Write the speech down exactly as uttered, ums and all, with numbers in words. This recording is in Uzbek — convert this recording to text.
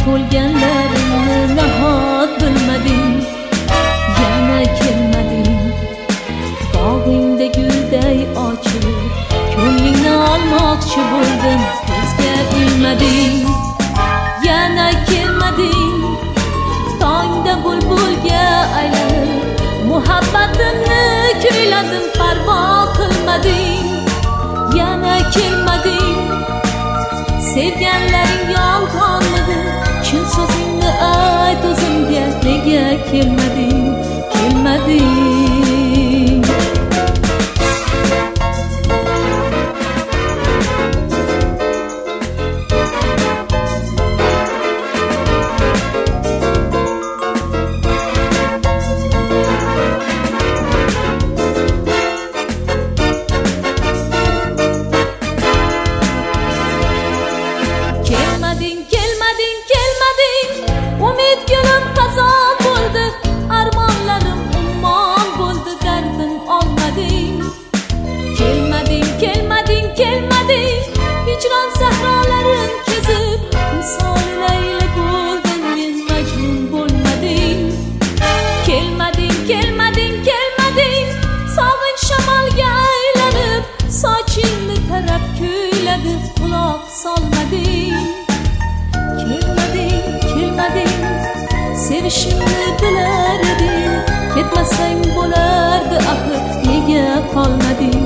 to'lganlarimni nahot bilmadim. Yana kelmading, bog'ingda gulday ochib, ko'nglingni olmoqchi bo'ldim, ko'zga ilmading. Yana kelmading, tongda bulbulga aylanib, muhabbatimni kuyladim, parvo qilmading. Yana kelmading, sevganlaring yolg'onmidi, chin so'zingni ayt o'zimga, nega kelmading, kelmading. Kelmading, kelmading, kelmading, umid gulim qazo bo'ldi, armonlarim ummon bo'ldi, dardim olmading. Kelmading, kelmading, kelmading, hijron sahrolarin kezib, misol layli bo'ldim, men majnun bo'lmading. Kelmading, kelmading, kelmading, sog'inch shamolga aylanib, sochingni tarab kuyladi, quloq solmading. Kelmading, kelmading, sevishimni bilar eding, ketmasang bo'lardi axir, nega qolmading.